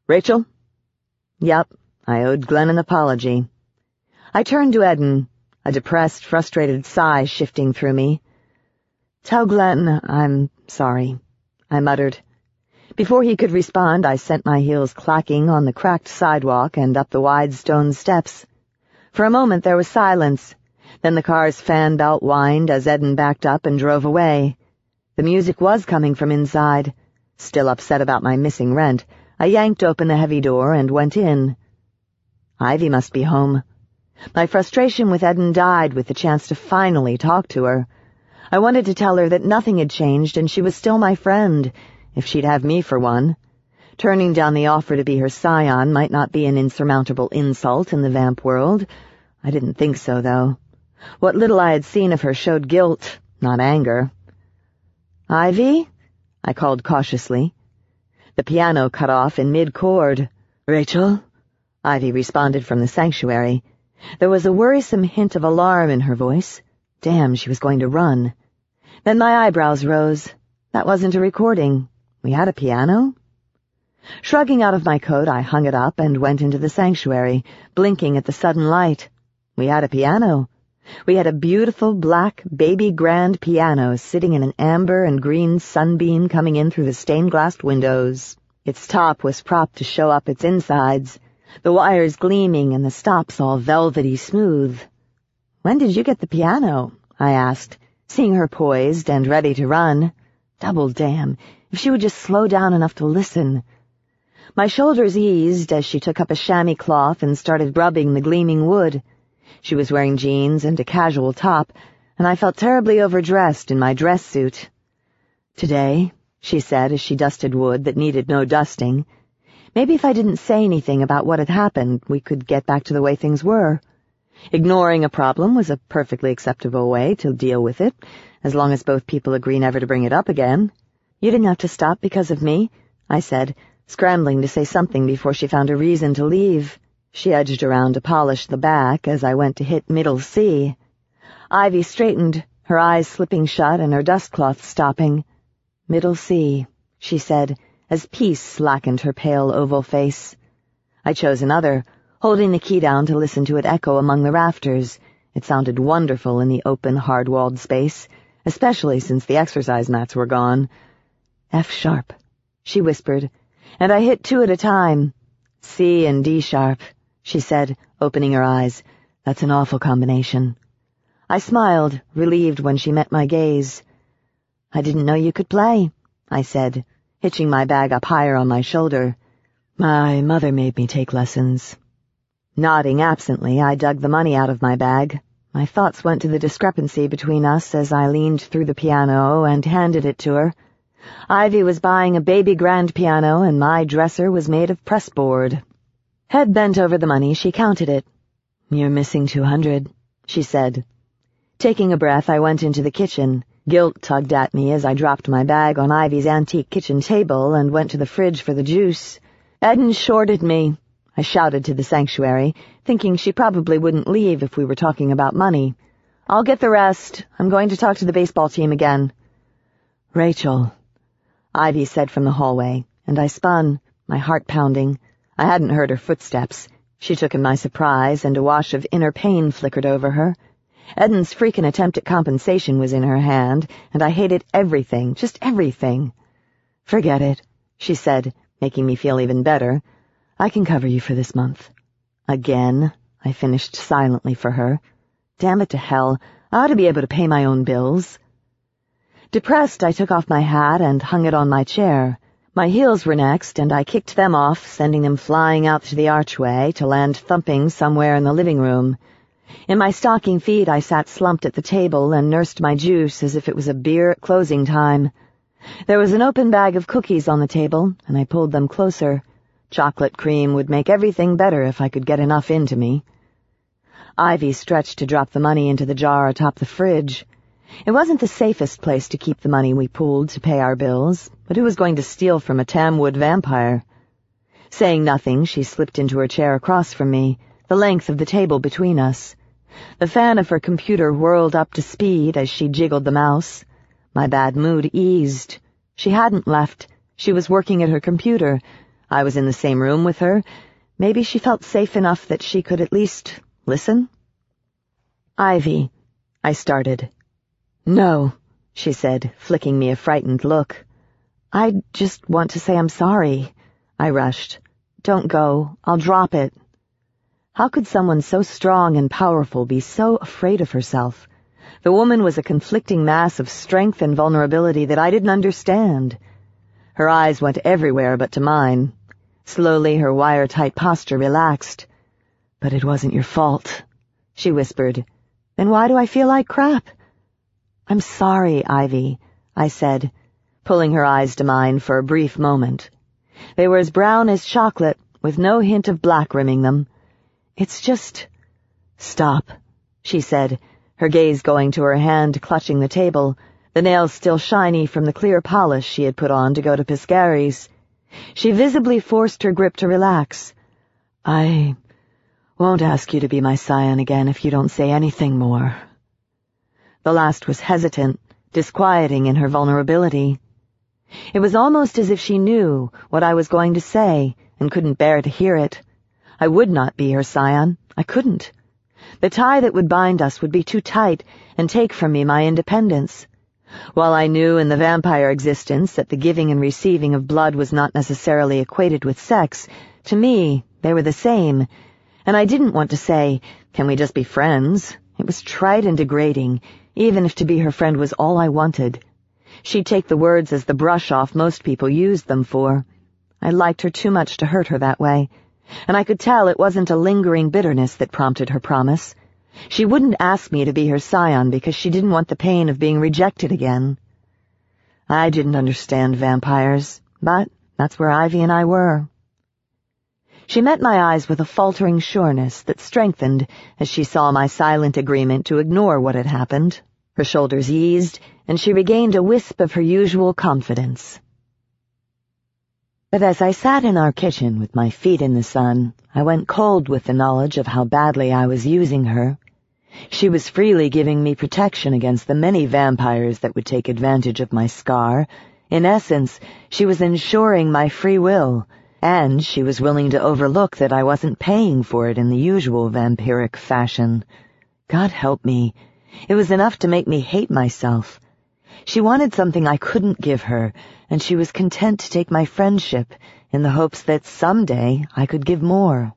Rachel? Yep, I owed Glenn an apology. I turned to Eden, a depressed, frustrated sigh shifting through me. Tell Glenn I'm sorry, I muttered. Before he could respond, I sent my heels clacking on the cracked sidewalk and up the wide stone steps. For a moment there was silence. Then the car's fan belt whined as Eden backed up and drove away. The music was coming from inside. Still upset about my missing rent, I yanked open the heavy door and went in. Ivy must be home. My frustration with Eden died with the chance to finally talk to her. I wanted to tell her that nothing had changed and she was still my friend, if she'd have me for one. Turning down the offer to be her scion might not be an insurmountable insult in the vamp world. I didn't think so, though. What little I had seen of her showed guilt, not anger. Ivy? I called cautiously. The piano cut off in mid-chord. Rachel? Ivy responded from the sanctuary. There was a worrisome hint of alarm in her voice. Damn, she was going to run. Then my eyebrows rose. That wasn't a recording. We had a piano? Shrugging out of my coat, I hung it up and went into the sanctuary, blinking at the sudden light. We had a piano. We had a beautiful black baby grand piano sitting in an amber and green sunbeam coming in through the stained-glass windows. Its top was propped to show up its insides, the wires gleaming and the stops all velvety smooth. When did you get the piano? I asked, seeing her poised and ready to run. Double damn, if she would just slow down enough to listen. My shoulders eased as she took up a chamois cloth and started rubbing the gleaming wood. She was wearing jeans and a casual top, and I felt terribly overdressed in my dress suit. Today, she said as she dusted wood that needed no dusting. Maybe if I didn't say anything about what had happened, we could get back to the way things were. Ignoring a problem was a perfectly acceptable way to deal with it, as long as both people agree never to bring it up again. You didn't have to stop because of me, I said, scrambling to say something before she found a reason to leave. She edged around to polish the back as I went to hit middle C. Ivy straightened, her eyes slipping shut and her dustcloth stopping. Middle C, she said, as peace slackened her pale oval face. I chose another, holding the key down to listen to it echo among the rafters. It sounded wonderful in the open, hard-walled space, especially since the exercise mats were gone. F sharp, she whispered, and I hit two at a time. C and D sharp, she said, opening her eyes. That's an awful combination. I smiled, relieved when she met my gaze. I didn't know you could play, I said, hitching my bag up higher on my shoulder. My mother made me take lessons. Nodding absently, I dug the money out of my bag. My thoughts went to the discrepancy between us as I leaned through the piano and handed it to her. Ivy was buying a baby grand piano, and my dresser was made of pressboard. Head bent over the money, she counted it. You're missing 200, she said. Taking a breath, I went into the kitchen. Guilt tugged at me as I dropped my bag on Ivy's antique kitchen table and went to the fridge for the juice. Eden shorted me, I shouted to the sanctuary, thinking she probably wouldn't leave if we were talking about money. I'll get the rest. I'm going to talk to the baseball team again. Rachel, Ivy said from the hallway, and I spun, my heart pounding. I hadn't heard her footsteps. She took in my surprise, and a wash of inner pain flickered over her. Eden's freaking attempt at compensation was in her hand, and I hated everything, just everything. Forget it, she said, making me feel even better. I can cover you for this month. Again, I finished silently for her. Damn it to hell, I ought to be able to pay my own bills. Depressed, I took off my hat and hung it on my chair. My heels were next, and I kicked them off, sending them flying out through the archway to land thumping somewhere in the living room. In my stocking feet, I sat slumped at the table and nursed my juice as if it was a beer at closing time. There was an open bag of cookies on the table, and I pulled them closer. Chocolate cream would make everything better if I could get enough into me. Ivy stretched to drop the money into the jar atop the fridge. It wasn't the safest place to keep the money we pooled to pay our bills, but who was going to steal from a Tamwood vampire? Saying nothing, she slipped into her chair across from me, the length of the table between us. The fan of her computer whirled up to speed as she jiggled the mouse. My bad mood eased. She hadn't left. She was working at her computer. I was in the same room with her. Maybe she felt safe enough that she could at least listen. "Ivy," I started. "No," she said, flicking me a frightened look. "I just want to say I'm sorry," I rushed. "Don't go. I'll drop it." How could someone so strong and powerful be so afraid of herself? The woman was a conflicting mass of strength and vulnerability that I didn't understand. Her eyes went everywhere but to mine. Slowly, her wire-tight posture relaxed. "But it wasn't your fault," she whispered. "Then why do I feel like crap?" "I'm sorry, Ivy," I said, pulling her eyes to mine for a brief moment. They were as brown as chocolate, with no hint of black rimming them. "It's just—" "Stop," she said, her gaze going to her hand clutching the table, the nails still shiny from the clear polish she had put on to go to Piscari's. She visibly forced her grip to relax. "I won't ask you to be my scion again if you don't say anything more." The last was hesitant, disquieting in her vulnerability. It was almost as if she knew what I was going to say and couldn't bear to hear it. I would not be her scion. I couldn't. The tie that would bind us would be too tight and take from me my independence. While I knew in the vampire existence that the giving and receiving of blood was not necessarily equated with sex, to me they were the same, and I didn't want to say, "Can we just be friends?" It was trite and degrading, even if to be her friend was all I wanted. She'd take the words as the brush-off most people used them for. I liked her too much to hurt her that way, and I could tell it wasn't a lingering bitterness that prompted her promise. She wouldn't ask me to be her scion because she didn't want the pain of being rejected again. I didn't understand vampires, but that's where Ivy and I were. She met my eyes with a faltering sureness that strengthened as she saw my silent agreement to ignore what had happened. Her shoulders eased, and she regained a wisp of her usual confidence. But as I sat in our kitchen with my feet in the sun, I went cold with the knowledge of how badly I was using her. She was freely giving me protection against the many vampires that would take advantage of my scar. In essence, she was ensuring my free will, and she was willing to overlook that I wasn't paying for it in the usual vampiric fashion. God help me. It was enough to make me hate myself. She wanted something I couldn't give her, and she was content to take my friendship in the hopes that someday I could give more.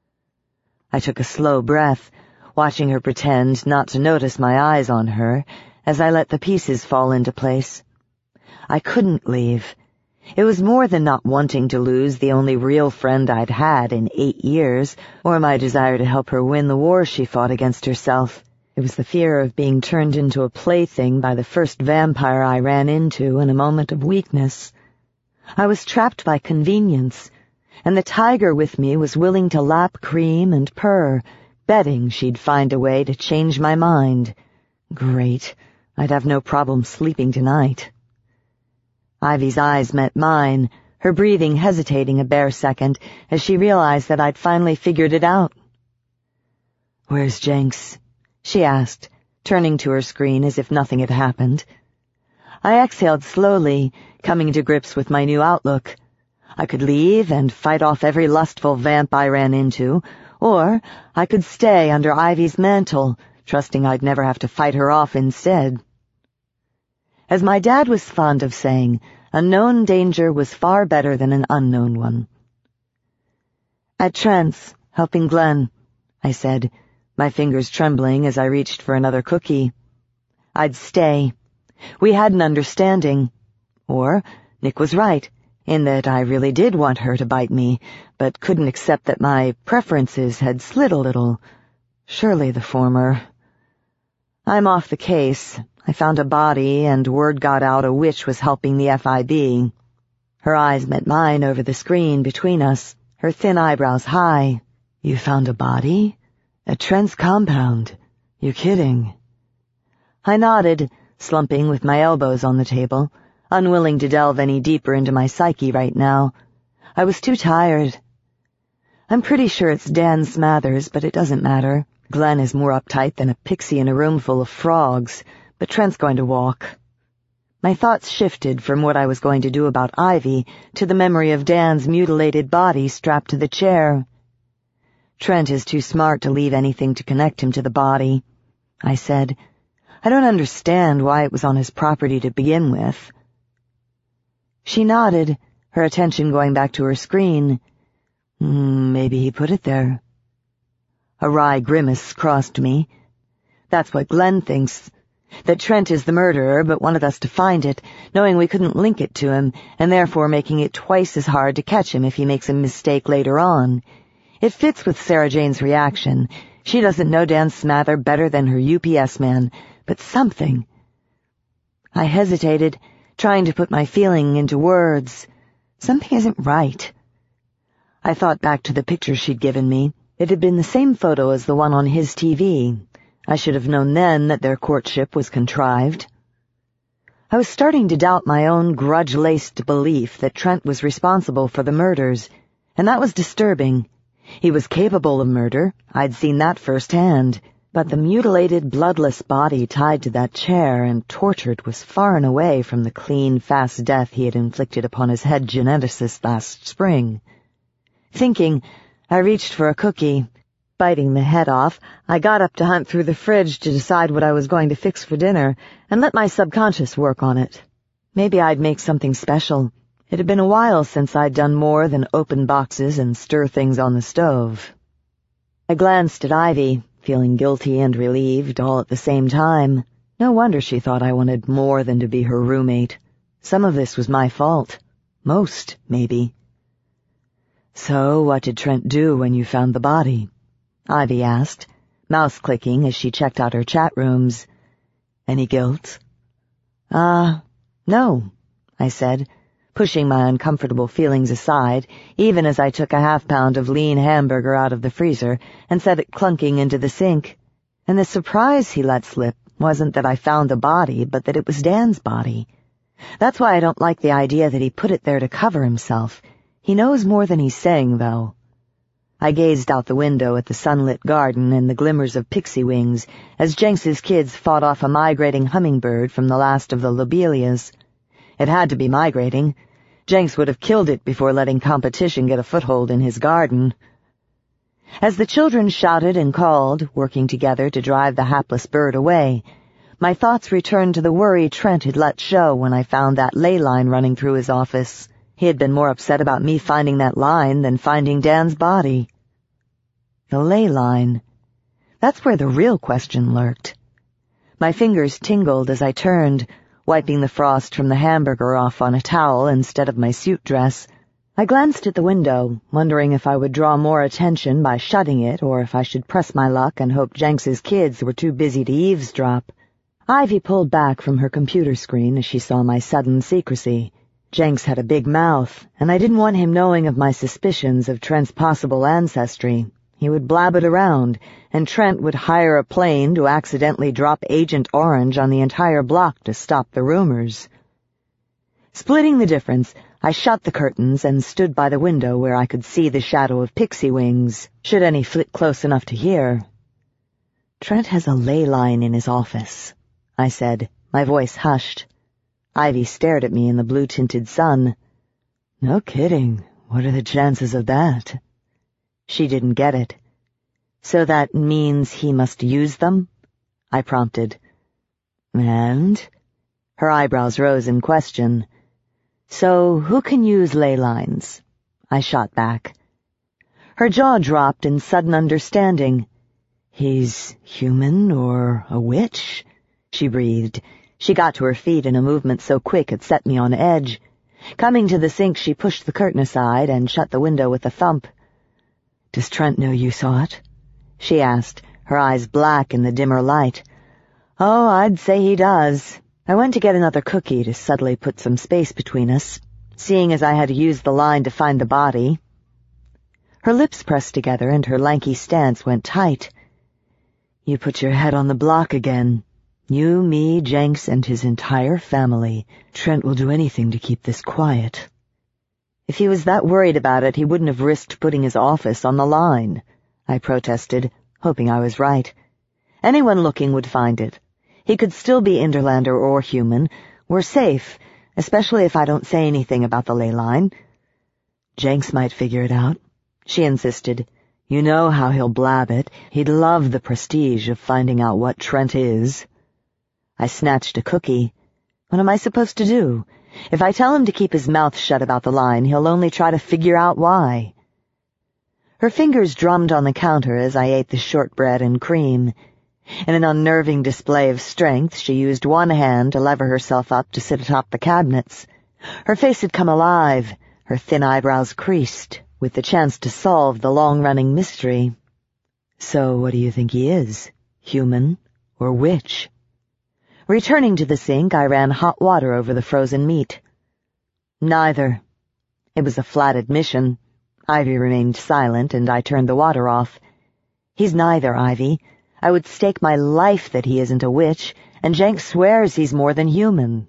I took a slow breath, watching her pretend not to notice my eyes on her as I let the pieces fall into place. I couldn't leave. It was more than not wanting to lose the only real friend I'd had in 8 years, or my desire to help her win the war she fought against herself. It was the fear of being turned into a plaything by the first vampire I ran into in a moment of weakness. I was trapped by convenience, and the tiger with me was willing to lap cream and purr, betting she'd find a way to change my mind. Great. I'd have no problem sleeping tonight. Ivy's eyes met mine, her breathing hesitating a bare second as she realized that I'd finally figured it out. "Where's Jenks?" she asked, turning to her screen as if nothing had happened. I exhaled slowly, coming to grips with my new outlook. I could leave and fight off every lustful vamp I ran into, or I could stay under Ivy's mantle, trusting I'd never have to fight her off instead. As my dad was fond of saying, a known danger was far better than an unknown one. "At Trent's, helping Glenn," I said, my fingers trembling as I reached for another cookie. I'd stay. We had an understanding. Or Nick was right, in that I really did want her to bite me, but couldn't accept that my preferences had slid a little. Surely the former. "I'm off the case. I found a body, and word got out a witch was helping the FIB. Her eyes met mine over the screen between us, her thin eyebrows high. "You found a body? At Trent's compound? You're kidding." I nodded, slumping with my elbows on the table, unwilling to delve any deeper into my psyche right now. I was too tired. "I'm pretty sure it's Dan Smathers, but it doesn't matter. Glenn is more uptight than a pixie in a room full of frogs, but Trent's going to walk." My thoughts shifted from what I was going to do about Ivy to the memory of Dan's mutilated body strapped to the chair. Trent is too smart to leave anything to connect him to the body, I said. I don't understand why it was on his property to begin with. She nodded, her attention going back to her screen. Maybe he put it there. A wry grimace crossed me. That's what Glenn thinks. That Trent is the murderer, but wanted us to find it, knowing we couldn't link it to him, and therefore making it twice as hard to catch him if he makes a mistake later on. It fits with Sarah Jane's reaction. She doesn't know Dan Smather better than her UPS man, but something. I hesitated, trying to put my feeling into words. Something isn't right. I thought back to the picture she'd given me. It had been the same photo as the one on his TV. I should have known then that their courtship was contrived. I was starting to doubt my own grudge-laced belief that Trent was responsible for the murders, and that was disturbing. He was capable of murder, I'd seen that firsthand, but the mutilated, bloodless body tied to that chair and tortured was far and away from the clean, fast death he had inflicted upon his head geneticist last spring. Thinking, I reached for a cookie. Biting the head off, I got up to hunt through the fridge to decide what I was going to fix for dinner and let my subconscious work on it. Maybe I'd make something special. It had been a while since I'd done more than open boxes and stir things on the stove. I glanced at Ivy, feeling guilty and relieved all at the same time. No wonder she thought I wanted more than to be her roommate. Some of this was my fault. Most, maybe. So what did Trent do when you found the body? Ivy asked, mouse clicking as she checked out her chat rooms. Any guilt? No, I said, pushing my uncomfortable feelings aside, even as I took a half-pound of lean hamburger out of the freezer and set it clunking into the sink. And the surprise he let slip wasn't that I found the body, but that it was Dan's body. That's why I don't like the idea that he put it there to cover himself. He knows more than he's saying, though. I gazed out the window at the sunlit garden and the glimmers of pixie wings as Jenks's kids fought off a migrating hummingbird from the last of the lobelias. It had to be migrating. Jenks would have killed it before letting competition get a foothold in his garden. As the children shouted and called, working together to drive the hapless bird away, my thoughts returned to the worry Trent had let show when I found that ley line running through his office. He had been more upset about me finding that line than finding Dan's body. The ley line. That's where the real question lurked. My fingers tingled as I turned, wiping the frost from the hamburger off on a towel instead of my suit dress. I glanced at the window, wondering if I would draw more attention by shutting it or if I should press my luck and hope Jenks's kids were too busy to eavesdrop. Ivy pulled back from her computer screen as she saw my sudden secrecy. Jenks had a big mouth, and I didn't want him knowing of my suspicions of Trent's possible ancestry. He would blab it around, and Trent would hire a plane to accidentally drop Agent Orange on the entire block to stop the rumors. Splitting the difference, I shut the curtains and stood by the window where I could see the shadow of pixie wings, should any flit close enough to hear. Trent has a ley line in his office, I said, my voice hushed. Ivy stared at me in the blue-tinted sun. No kidding. What are the chances of that? She didn't get it. So that means he must use them? I prompted. And? Her eyebrows rose in question. So who can use ley lines? I shot back. Her jaw dropped in sudden understanding. He's human or a witch? She breathed. She got to her feet in a movement so quick it set me on edge. Coming to the sink, she pushed the curtain aside and shut the window with a thump. Does Trent know you saw it? She asked, her eyes black in the dimmer light. Oh, I'd say he does. I went to get another cookie to subtly put some space between us, seeing as I had to use the line to find the body. Her lips pressed together and her lanky stance went tight. You put your head on the block again. You, me, Jenks, and his entire family. Trent will do anything to keep this quiet. If he was that worried about it, he wouldn't have risked putting his office on the line, I protested, hoping I was right. Anyone looking would find it. He could still be Interlander or human. We're safe, especially if I don't say anything about the ley line. Jenks might figure it out, she insisted. You know how he'll blab it. He'd love the prestige of finding out what Trent is. I snatched a cookie. What am I supposed to do? If I tell him to keep his mouth shut about the line, he'll only try to figure out why. Her fingers drummed on the counter as I ate the shortbread and cream. In an unnerving display of strength, she used one hand to lever herself up to sit atop the cabinets. Her face had come alive, her thin eyebrows creased, with the chance to solve the long-running mystery. So what do you think he is? Human or witch? Returning to the sink, I ran hot water over the frozen meat. Neither. It was a flat admission. Ivy remained silent, and I turned the water off. He's neither, Ivy. I would stake my life that he isn't a witch, and Jenks swears he's more than human.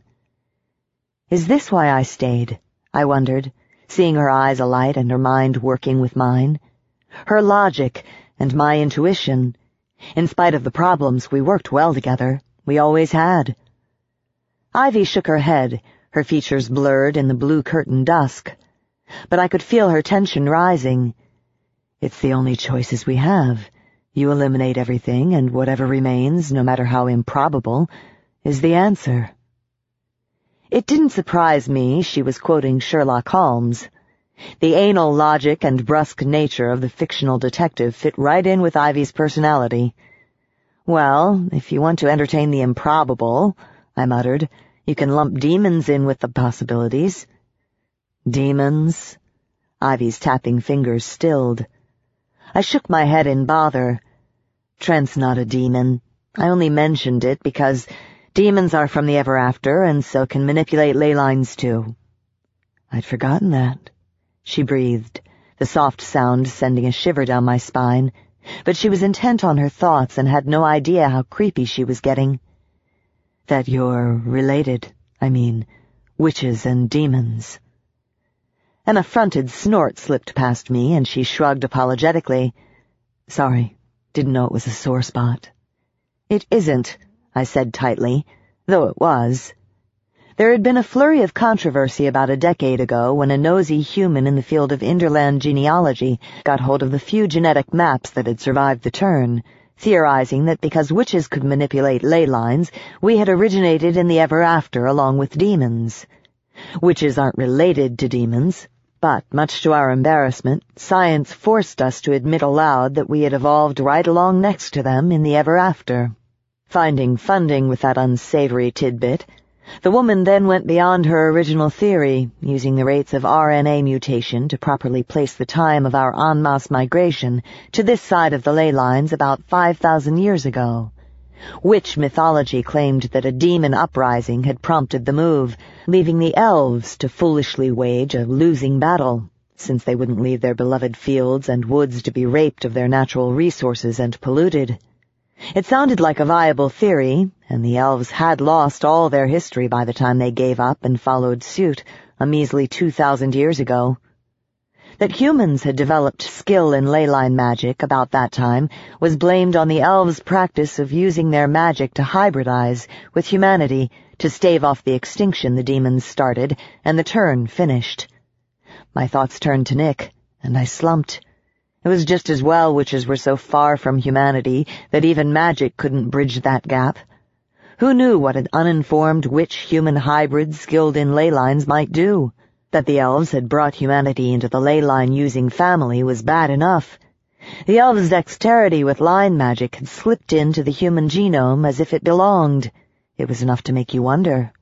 Is this why I stayed? I wondered, seeing her eyes alight and her mind working with mine. Her logic and my intuition. In spite of the problems, we worked well together. We always had. Ivy shook her head, her features blurred in the blue curtain dusk. But I could feel her tension rising. It's the only choices we have. You eliminate everything, and whatever remains, no matter how improbable, is the answer. It didn't surprise me she was quoting Sherlock Holmes. The anal logic and brusque nature of the fictional detective fit right in with Ivy's personality. Well, if you want to entertain the improbable, I muttered, you can lump demons in with the possibilities. Demons? Ivy's tapping fingers stilled. I shook my head in bother. Trent's not a demon. I only mentioned it because demons are from the ever after and so can manipulate ley lines too. I'd forgotten that. She breathed, the soft sound sending a shiver down my spine, but she was intent on her thoughts and had no idea how creepy she was getting. That you're related, I mean, witches and demons. An affronted snort slipped past me, and she shrugged apologetically. Sorry, didn't know it was a sore spot. It isn't, I said tightly, though it was. There had been a flurry of controversy about a decade ago when a nosy human in the field of Inderland genealogy got hold of the few genetic maps that had survived the turn, theorizing that because witches could manipulate ley lines, we had originated in the ever after along with demons. Witches aren't related to demons, but, much to our embarrassment, science forced us to admit aloud that we had evolved right along next to them in the ever after. Finding funding with that unsavory tidbit, the woman then went beyond her original theory, using the rates of RNA mutation to properly place the time of our en masse migration to this side of the ley lines about 5,000 years ago. Witch mythology claimed that a demon uprising had prompted the move, leaving the elves to foolishly wage a losing battle, since they wouldn't leave their beloved fields and woods to be raped of their natural resources and polluted. It sounded like a viable theory, and the elves had lost all their history by the time they gave up and followed suit a measly 2,000 years ago. That humans had developed skill in ley line magic about that time was blamed on the elves' practice of using their magic to hybridize with humanity to stave off the extinction the demons started and the turn finished. My thoughts turned to Nick, and I slumped. It was just as well witches were so far from humanity that even magic couldn't bridge that gap. Who knew what an uninformed witch-human hybrid skilled in ley lines might do? That the elves had brought humanity into the ley line-using family was bad enough. The elves' dexterity with line magic had slipped into the human genome as if it belonged. It was enough to make you wonder.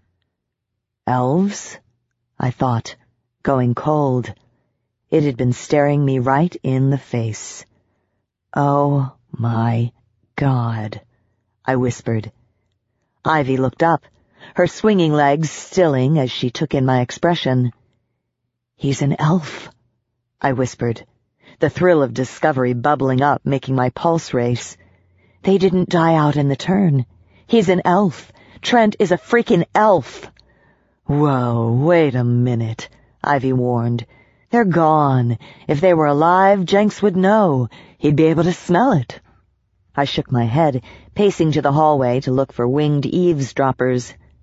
Elves? I thought, going cold. It had been staring me right in the face. Oh, my God, I whispered. Ivy looked up, her swinging legs stilling as she took in my expression. He's an elf, I whispered, the thrill of discovery bubbling up, making my pulse race. They didn't die out in the turn. He's an elf. Trent is a freaking elf. Whoa, wait a minute, Ivy warned. They're gone. If they were alive, Jenks would know. He'd be able to smell it. I shook my head, pacing to the hallway to look for winged eavesdroppers.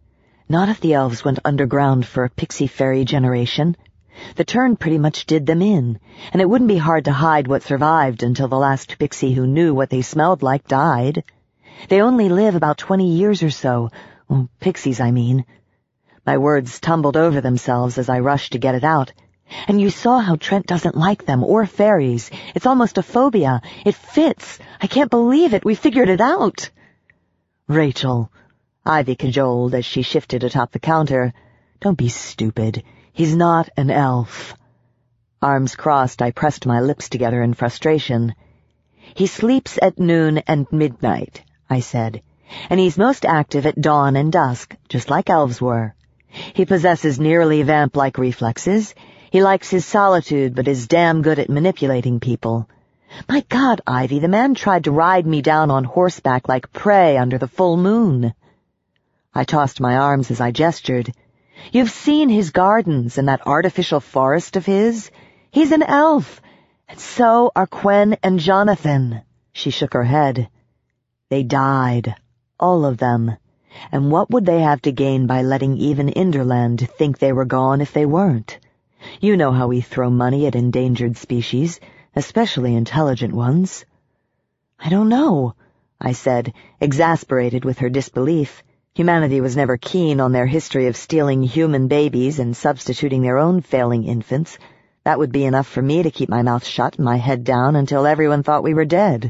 Not if the elves went underground for a pixie fairy generation. The turn pretty much did them in, and it wouldn't be hard to hide what survived until the last pixie who knew what they smelled like died. They only live about 20 years or so. Well, pixies, I mean. My words tumbled over themselves as I rushed to get it out. And you saw how Trent doesn't like them, or fairies. It's almost a phobia. It fits. I can't believe it. We figured it out. Rachel, Ivy cajoled as she shifted atop the counter. Don't be stupid. He's not an elf. Arms crossed, I pressed my lips together in frustration. He sleeps at noon and midnight, I said, and he's most active at dawn and dusk, just like elves were. He possesses nearly vamp-like reflexes. He likes his solitude, but is damn good at manipulating people. My God, Ivy, the man tried to ride me down on horseback like prey under the full moon. I tossed my arms as I gestured. You've seen his gardens and that artificial forest of his. He's an elf, and so are Quen and Jonathan. She shook her head. They died, all of them. And what would they have to gain by letting even Inderland think they were gone if they weren't? You know how we throw money at endangered species, especially intelligent ones. I don't know, I said, exasperated with her disbelief. Humanity was never keen on their history of stealing human babies and substituting their own failing infants. That would be enough for me to keep my mouth shut and my head down until everyone thought we were dead.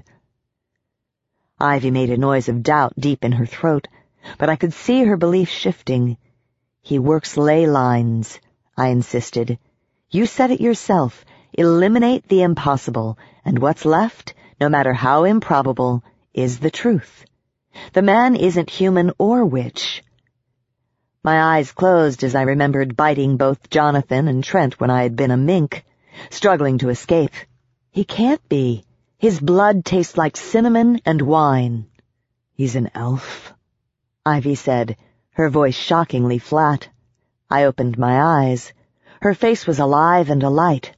Ivy made a noise of doubt deep in her throat, but I could see her belief shifting. He works ley lines, I insisted. You said it yourself. Eliminate the impossible, and what's left, no matter how improbable, is the truth. The man isn't human or witch. My eyes closed as I remembered biting both Jonathan and Trent when I had been a mink, struggling to escape. He can't be. His blood tastes like cinnamon and wine. He's an elf, Ivy said, her voice shockingly flat. I opened my eyes. Her face was alive and alight.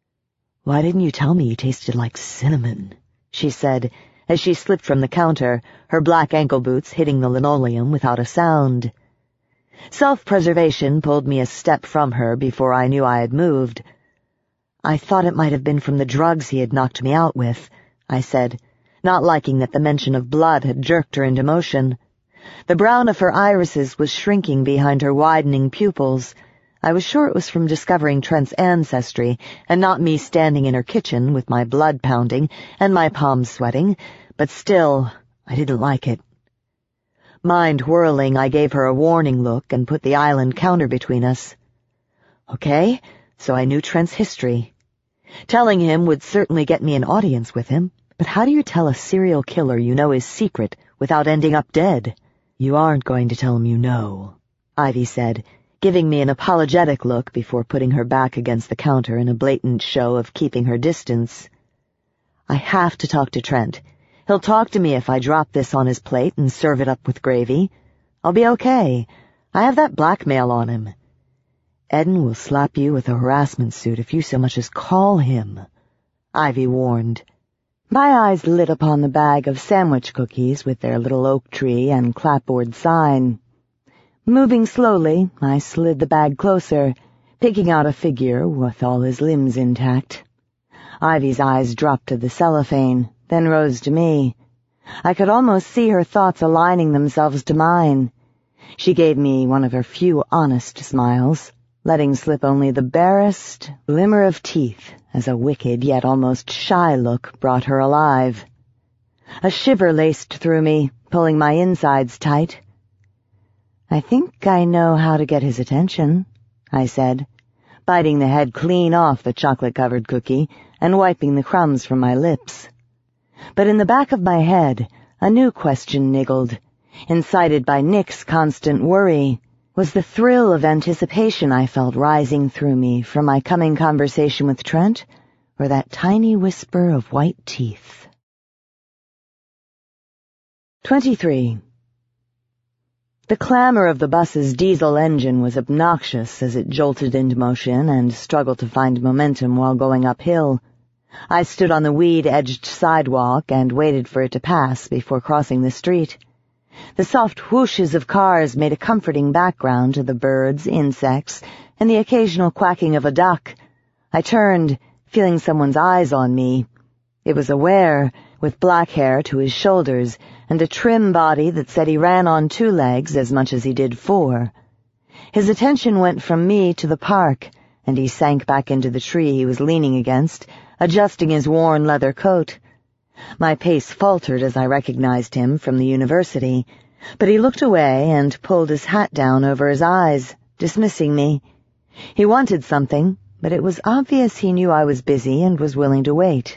Why didn't you tell me he tasted like cinnamon? She said, as she slipped from the counter, her black ankle boots hitting the linoleum without a sound. Self-preservation pulled me a step from her before I knew I had moved. I thought it might have been from the drugs he had knocked me out with, I said, not liking that the mention of blood had jerked her into motion. The brown of her irises was shrinking behind her widening pupils. I was sure it was from discovering Trent's ancestry, and not me standing in her kitchen with my blood pounding and my palms sweating, but still, I didn't like it. Mind whirling, I gave her a warning look and put the island counter between us. Okay, so I knew Trent's history. Telling him would certainly get me an audience with him, but how do you tell a serial killer you know his secret without ending up dead? You aren't going to tell him you know, Ivy said, giving me an apologetic look before putting her back against the counter in a blatant show of keeping her distance. I have to talk to Trent. He'll talk to me if I drop this on his plate and serve it up with gravy. I'll be okay. I have that blackmail on him. Eden will slap you with a harassment suit if you so much as call him, Ivy warned. My eyes lit upon the bag of sandwich cookies with their little oak tree and clapboard sign. Moving slowly, I slid the bag closer, picking out a figure with all his limbs intact. Ivy's eyes dropped to the cellophane, then rose to me. I could almost see her thoughts aligning themselves to mine. She gave me one of her few honest smiles, letting slip only the barest glimmer of teeth as a wicked yet almost shy look brought her alive. A shiver laced through me, pulling my insides tight. I think I know how to get his attention, I said, biting the head clean off the chocolate-covered cookie and wiping the crumbs from my lips. But in the back of my head, a new question niggled, incited by Nick's constant worry. Was the thrill of anticipation I felt rising through me from my coming conversation with Trent, or that tiny whisper of white teeth? 23. The clamor of the bus's diesel engine was obnoxious as it jolted into motion and struggled to find momentum while going uphill. I stood on the weed-edged sidewalk and waited for it to pass before crossing the street. The soft whooshes of cars made a comforting background to the birds, insects, and the occasional quacking of a duck. I turned, feeling someone's eyes on me. It was a Ware, with black hair to his shoulders, and a trim body that said he ran on 2 legs as much as he did 4. His attention went from me to the park, and he sank back into the tree he was leaning against, adjusting his worn leather coat. My pace faltered as I recognized him from the university, but he looked away and pulled his hat down over his eyes, dismissing me. He wanted something, but it was obvious he knew I was busy and was willing to wait.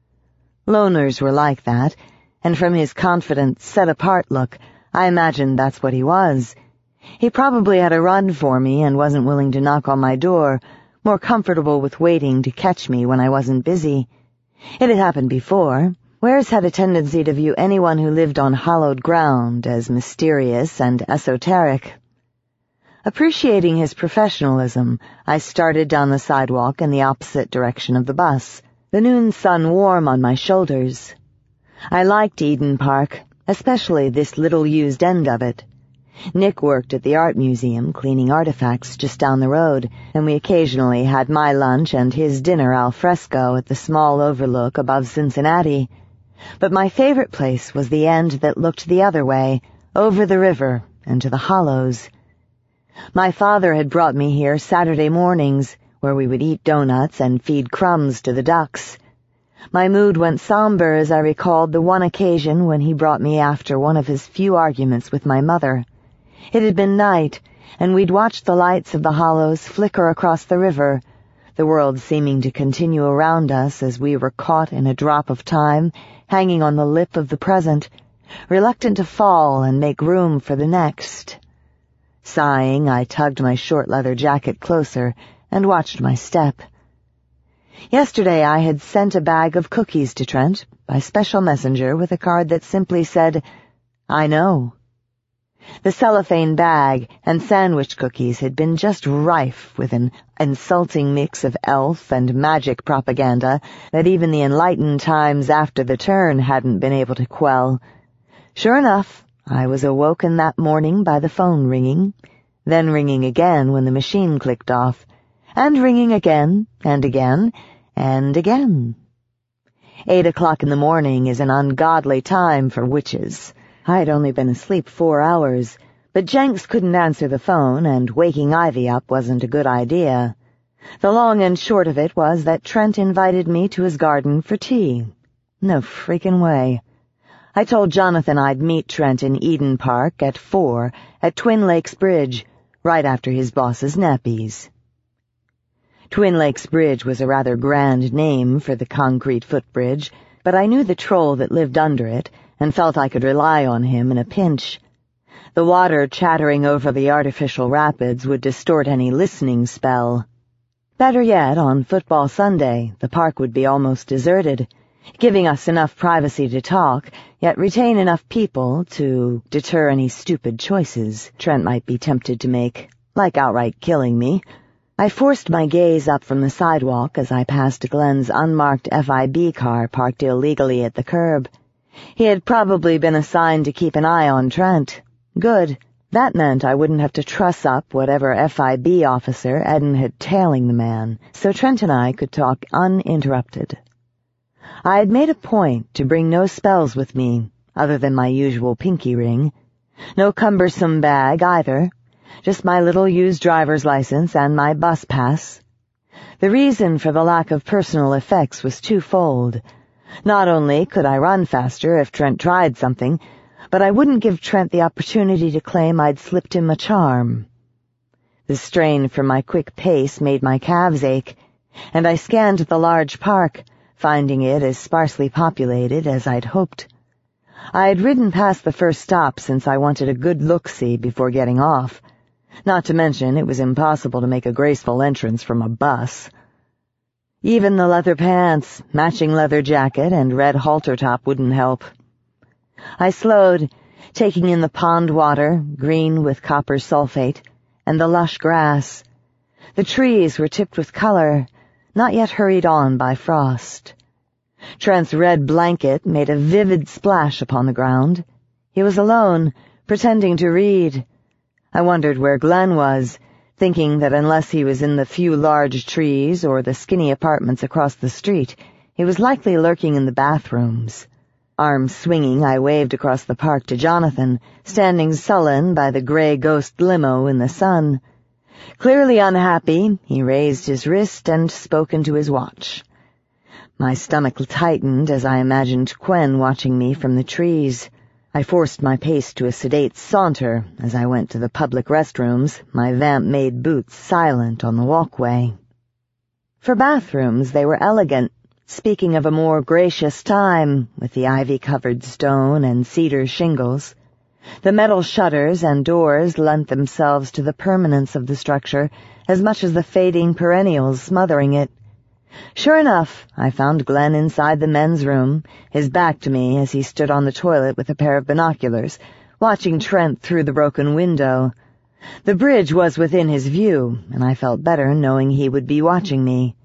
Loners were like that, and from his confident, set-apart look, I imagined that's what he was. He probably had a run for me and wasn't willing to knock on my door, more comfortable with waiting to catch me when I wasn't busy. It had happened before. Wares had a tendency to view anyone who lived on hallowed ground as mysterious and esoteric. Appreciating his professionalism, I started down the sidewalk in the opposite direction of the bus, the noon sun warm on my shoulders. I liked Eden Park, especially this little used end of it. Nick worked at the art museum cleaning artifacts just down the road, and we occasionally had my lunch and his dinner al fresco at the small overlook above Cincinnati. But my favorite place was the end that looked the other way, over the river and to the hollows. My father had brought me here Saturday mornings, where we would eat donuts and feed crumbs to the ducks. My mood went somber as I recalled the one occasion when he brought me after one of his few arguments with my mother. It had been night, and we'd watched the lights of the hollows flicker across the river, the world seeming to continue around us as we were caught in a drop of time, hanging on the lip of the present, reluctant to fall and make room for the next. Sighing, I tugged my short leather jacket closer and watched my step. Yesterday I had sent a bag of cookies to Trent by special messenger with a card that simply said, "I know." The cellophane bag and sandwich cookies had been just rife with an insulting mix of elf and magic propaganda that even the enlightened times after the turn hadn't been able to quell. Sure enough, I was awoken that morning by the phone ringing, then ringing again when the machine clicked off, and ringing again, and again, and again. 8 o'clock in the morning is an ungodly time for witches. I'd only been asleep 4 hours, but Jenks couldn't answer the phone, and waking Ivy up wasn't a good idea. The long and short of it was that Trent invited me to his garden for tea. No freaking way. I told Jonathan I'd meet Trent in Eden Park at 4 at Twin Lakes Bridge, right after his boss's nappies. Twin Lakes Bridge was a rather grand name for the concrete footbridge, but I knew the troll that lived under it, and felt I could rely on him in a pinch. The water chattering over the artificial rapids would distort any listening spell. Better yet, on football Sunday, the park would be almost deserted, giving us enough privacy to talk, yet retain enough people to deter any stupid choices Trent might be tempted to make, like outright killing me. I forced my gaze up from the sidewalk as I passed Glenn's unmarked FIB car parked illegally at the curb. He had probably been assigned to keep an eye on Trent. Good. That meant I wouldn't have to truss up whatever FIB officer Eden had tailing the man, so Trent and I could talk uninterrupted. I had made a point to bring no spells with me, other than my usual pinky ring. No cumbersome bag, either. Just my little used driver's license and my bus pass. The reason for the lack of personal effects was twofold. Not only could I run faster if Trent tried something, but I wouldn't give Trent the opportunity to claim I'd slipped him a charm. The strain from my quick pace made my calves ache, and I scanned the large park, finding it as sparsely populated as I'd hoped. I had ridden past the first stop since I wanted a good look-see before getting off. Not to mention, it was impossible to make a graceful entrance from a bus. Even the leather pants, matching leather jacket, and red halter top wouldn't help. I slowed, taking in the pond water, green with copper sulfate, and the lush grass. The trees were tipped with color, not yet hurried on by frost. Trent's red blanket made a vivid splash upon the ground. He was alone, pretending to read. I wondered where Glenn was, thinking that unless he was in the few large trees or the skinny apartments across the street, he was likely lurking in the bathrooms. Arms swinging, I waved across the park to Jonathan, standing sullen by the gray ghost limo in the sun. Clearly unhappy, he raised his wrist and spoke into his watch. My stomach tightened as I imagined Quen watching me from the trees. I forced my pace to a sedate saunter as I went to the public restrooms, my vamp-made boots silent on the walkway. For bathrooms, they were elegant, speaking of a more gracious time, with the ivy-covered stone and cedar shingles. The metal shutters and doors lent themselves to the permanence of the structure as much as the fading perennials smothering it. Sure enough, I found Glenn inside the men's room, his back to me as he stood on the toilet with a pair of binoculars, watching Trent through the broken window. The bridge was within his view, and I felt better knowing he would be watching me.